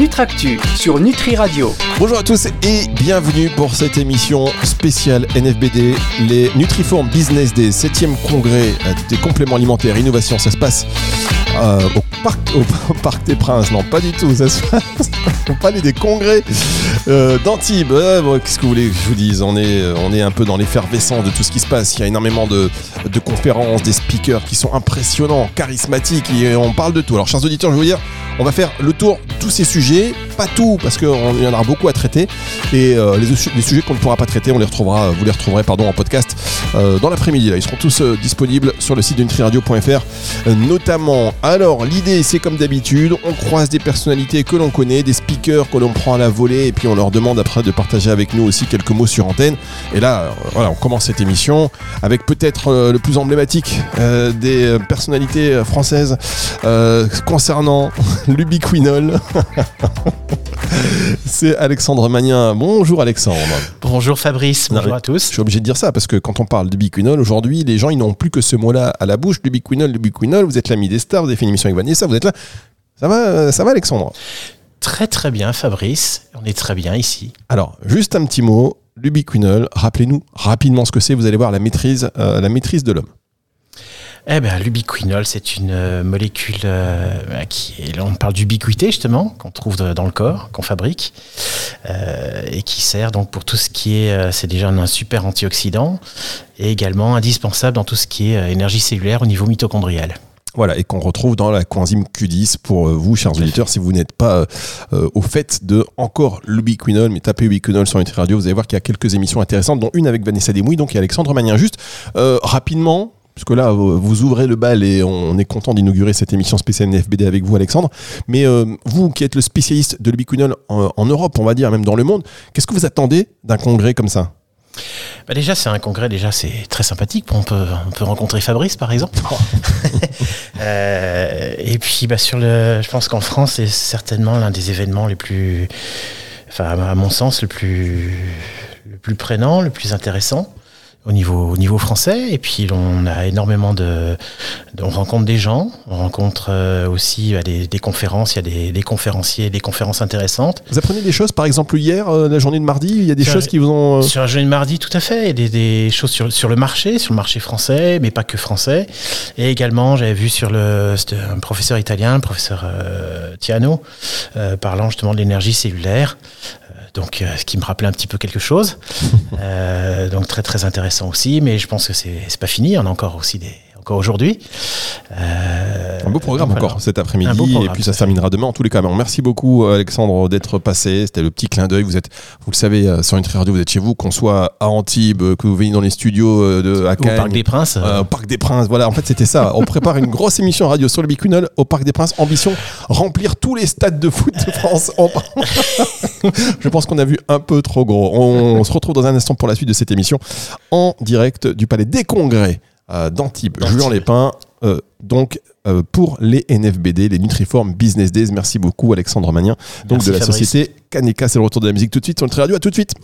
Nutractu sur Nutri Radio. Bonjour à tous et bienvenue pour cette émission spéciale NFBD, les Nutriform Business Day, 7e congrès des compléments alimentaires innovation. Ça se passe au Parc des Princes. Non, pas du tout, ça se passe au Palais des Congrès d'Antibes. Qu'est-ce que vous voulez que je vous dise, on est un peu dans l'effervescence de tout ce qui se passe. Il y a énormément de conférences, des speakers qui sont impressionnants, charismatiques, et on parle de tout. Alors chers auditeurs, je vais vous dire, on va faire le tour de tous ces sujets, pas tout parce qu'il y en aura beaucoup à traiter, et les sujets qu'on ne pourra pas traiter, vous les retrouverez en podcast dans l'après-midi. Là, ils seront tous disponibles sur le site de nutriradio.fr notamment. Alors l'idée, c'est comme d'habitude, on croise des personnalités que l'on connaît, des speakers que l'on prend à la volée, et puis on leur demande après de partager avec nous aussi quelques mots sur antenne. Et là, voilà, on commence cette émission avec peut-être le plus emblématique des personnalités françaises concernant l'ubiquinol. C'est Alexandre Magnin. Bonjour Alexandre. Bonjour Fabrice, bonjour à tous. Je suis obligé de dire ça parce que quand on parle d'ubiquinol, aujourd'hui, les gens ils n'ont plus que ce mot-là à la bouche. L'ubiquinol, vous êtes l'ami des stars, vous avez fait une émission avec Vanessa, vous êtes là. Ça va Alexandre? Très très bien Fabrice, on est très bien ici. Alors, juste un petit mot, l'ubiquinol, rappelez-nous rapidement ce que c'est, vous allez voir la maîtrise de l'homme. L'ubiquinol, c'est une molécule on parle d'ubiquité justement, qu'on trouve dans le corps, qu'on fabrique, et qui sert donc pour tout ce qui est, c'est déjà un super antioxydant, et également indispensable dans tout ce qui est énergie cellulaire au niveau mitochondrial. Voilà, et qu'on retrouve dans la coenzyme Q10 pour vous, chers auditeurs, si vous n'êtes pas au fait de encore l'ubiquinol, mais tapez ubiquinol sur Nutri Radio, vous allez voir qu'il y a quelques émissions intéressantes, dont une avec Vanessa Desmouilles, donc et Alexandre Magnin. Juste rapidement, parce que là, vous ouvrez le bal et on est content d'inaugurer cette émission spéciale NFBD avec vous, Alexandre. Mais vous, qui êtes le spécialiste de l'ubiquinol en Europe, on va dire, même dans le monde, qu'est-ce que vous attendez d'un congrès comme ça ? Déjà, c'est un congrès, c'est très sympathique. On peut rencontrer Fabrice, par exemple. Et puis, je pense qu'en France, c'est certainement l'un des événements les plus, à mon sens, le plus prégnant, le plus intéressant au niveau français. Et puis on a énormément on rencontre des gens, on rencontre aussi des conférences, il y a des conférenciers, des conférences intéressantes. Vous apprenez des choses, par exemple hier, la journée de mardi, il y a des choses qui vous ont... Sur la journée de mardi, tout à fait, il y a des choses sur le marché français, mais pas que français. Et également, j'avais vu c'était un professeur italien, le professeur Tiano, parlant justement de l'énergie cellulaire. Donc, ce qui me rappelait un petit peu quelque chose. Donc, très, très intéressant aussi. Mais je pense que c'est pas fini. On a encore aujourd'hui. Un beau programme encore cet après-midi. Et puis, ça se terminera demain. En tous les cas, merci beaucoup, Alexandre, d'être passé. C'était le petit clin d'œil. Vous le savez, sur Nutri Radio, vous êtes chez vous, qu'on soit à Antibes, que vous veniez dans les studios à Cannes. Au Parc des Princes. Au Parc des Princes. Voilà, en fait, c'était ça. On prépare une grosse émission radio sur le biquinol au Parc des Princes. Ambition, remplir tous les stades de foot de France. Je pense qu'on a vu un peu trop gros. On se retrouve dans un instant pour la suite de cette émission en direct du Palais des Congrès d'Antibes. Julien Lépin, pour les NFBD, les Nutriform Business Days. Merci beaucoup Alexandre Magnin, donc de la société Kaneka. C'est le retour de la musique tout de suite sur Nutri Radio. À tout de suite.